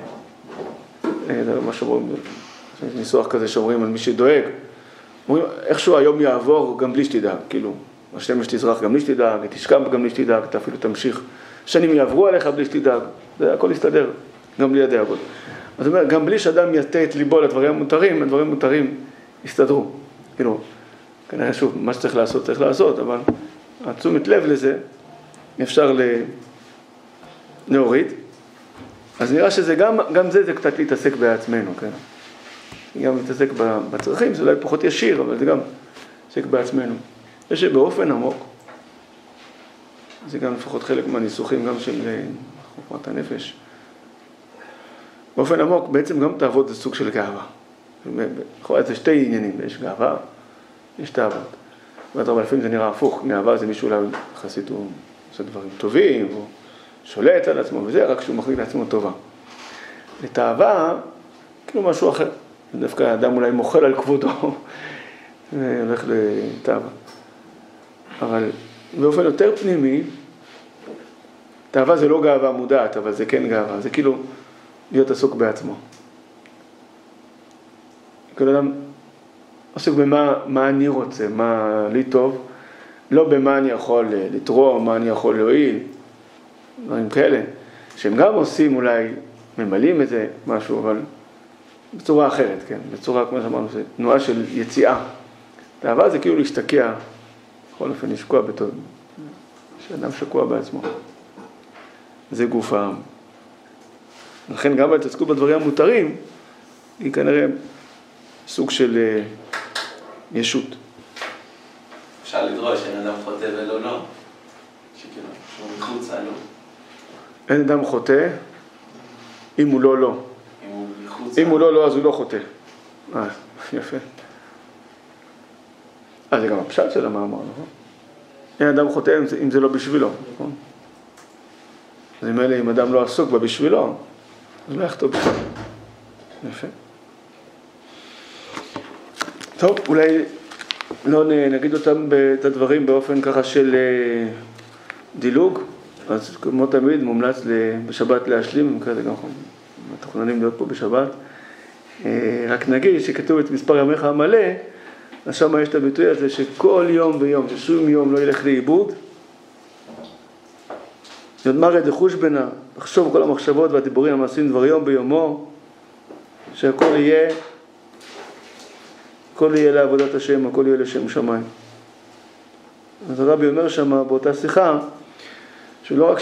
מה שאומרים, יש ניסוח כזה שאומרים על מי שדואג, אומרים, איכשהו היום יעבור גם בלי שתדאג, כאילו, השמש תזרח גם בלי שתדאג, תשכב גם בלי שתדאג, אתה אפילו תמשיך, שנים יעברו עליך בלי שתדאג, זה הכל יסתדר, גם בלי הדאגות. אז אומר, גם בלי שאדם יתה את ליבו לדברים המותרים, הדברים המותרים יסתדרו. כאילו, כנראה שוב, מה שצריך לעשות, צריך לעשות, אבל התשומת לב לזה אפשר להוריד. אז נראה שזה גם זה קצת להתעסק בעצמנו, כן? גם להתעסק בצרכים, זה אולי פחות ישיר, אבל זה גם להתעסק בעצמנו. יש שבאופן עמוק, זה גם לפחות חלק מהניסוחים גם של חוכמת הנפש. באופן עמוק, בעצם גם תאוות זה סוג של גאווה. לכאורה זה שתי עניינים, יש גאווה, יש תאוות. אבל לפעמים זה נראה הפוך, גאווה זה מישהו אולי יחסית הוא עושה דברים טובים, הוא שולט על עצמו וזה, רק שהוא מחליט לעצמו טובה. לתאווה, כאילו משהו אחר. דווקא האדם אולי מוחל על כבודו, והולך לתאווה. אבל באופן יותר פנימי, תאווה זה לא גאווה מודעת, אבל זה כן גאווה, זה כאילו להיות עסוק בעצמו. כאילו אדם עסוק במה אני רוצה, מה לי טוב, לא במה אני יכול לתרום, מה אני יכול להועיל, דברים כאלה, שהם גם עושים אולי, ממלאים איזה משהו, אבל בצורה אחרת, כן, בצורה, כמו שאמרנו, זה תנועה של יציאה. תאווה זה כאילו להשתקע, בכל אופן לשקוע בטוב, שאדם שקוע בעצמו. זה גוף העם. לכן גם בהתעסקות בדברים המותרים, היא כנראה סוג של ישות. אפשר לדרוש, אין אדם חוטא ולא לא. שכאילו, שהוא מחוץ עלו. אין אדם חוטא, אם הוא לא לא. אם הוא לא לא, אז הוא לא חוטא. יפה. זה גם הפשט של המאמר, נכון? אין אדם חוטא אם זה לא בשבילו, נכון? אז אם אדם לא עסוק בה בשבילו, אז לא יחטוא בשבילו. יפה. טוב, אולי לא נגיד אותם את הדברים באופן ככה של דילוג, אז כמו תמיד מומלץ בשבת להשלים, כזה גם מתוכננים להיות פה בשבת. רק נגיד שכתוב את מספר ימיך המלא, אז שם יש את הביטוי הזה שכל יום ויום, ששום יום לא ילך לאיבוד. יודמר את זה חושבנה, לחשוב כל המחשבות והדיבורים המעשים דבר יום ביומו, שהכל יהיה לעבודת השם, הכל יהיה לשם שמיים. אז הרבי אומר שם באותה שיחה, שלא רק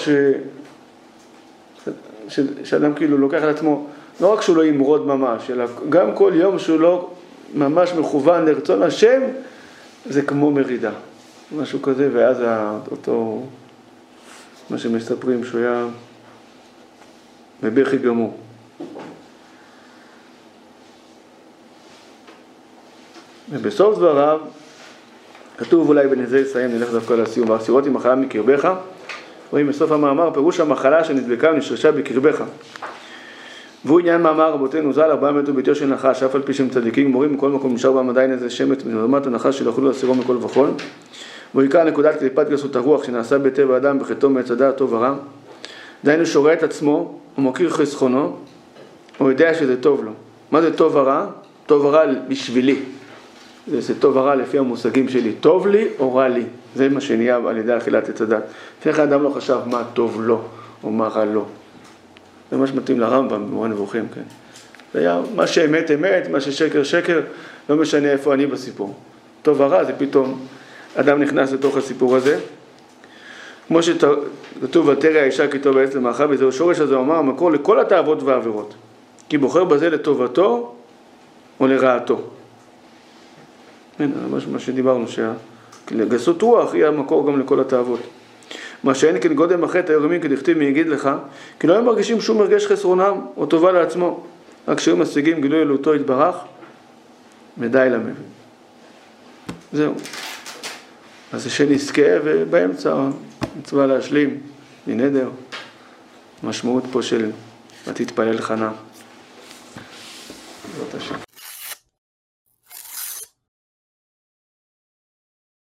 שאדם כאילו לוקח על עצמו, לא רק שהוא לא ימרוד ממש, אלא גם כל יום שהוא לא ממש מכוון לרצון השם, זה כמו מרידה. משהו כזה, ואז אותו, מה שמספרים שהוא היה בבכי גמור. ובסוף דבריו, כתוב אולי בנזה יסיים, נלך דווקא לסיום, והסירות היא מחלה מקרבך, רואים בסוף המאמר, פירוש המחלה שנדבקה ונשרשה בקרבך. והוא עניין מאמר רבותינו ז"ל, 4 מתו ביתו של נחש, אף על פי שהם צדיקים גמורים, מכל מקום נשאר בהם עדיין איזה שמץ מרמת הנחש שלא יכולו להסירו מכל וכל. ועיקר נקודת קליפת גסות הרוח שנעשה בטבע האדם בחטאו מעץ הדעת טוב ורע, דהיינו שרואה את עצמו, הוא מכיר חסכונו, הוא יודע שזה טוב לו. מה זה טוב ורע? טוב ורע בשבילי. זה טוב ורע לפי המושגים שלי. טוב לי או רע לי. זה מה שנהיה על ידי אכילת עץ הדת. לפני כן אדם לא חשב מה טוב לו או מה רע לו. זה מה שמתאים לרמב"ם במורה נבוכים, כן. זה היה מה שאמת אמת, מה ששקר שקר, לא משנה איפה אני בסיפור. טוב ורע זה פתאום אדם נכנס לתוך הסיפור הזה. כמו שכתוב, ותרא האישה כי טוב העץ למאכל, וזהו שורש הזה אמר המקור לכל התאוות והעבירות. כי בוחר בזה לטובתו או לרעתו. מה שדיברנו, שגסות רוח היא המקור גם לכל התאוות. מה שאין כן גודל החטא הירמים כדכתיב מי יגיד לך, כי לא הם מרגישים שום מרגש חסרונם או טובה לעצמו, רק שהיו משיגים גילוי אלוהותו יתברך, ודי למבין. זהו. אז זה שנזכה, ובאמצע מצווה להשלים, נדר. משמעות פה של ותתפלל חנה. זאת השם.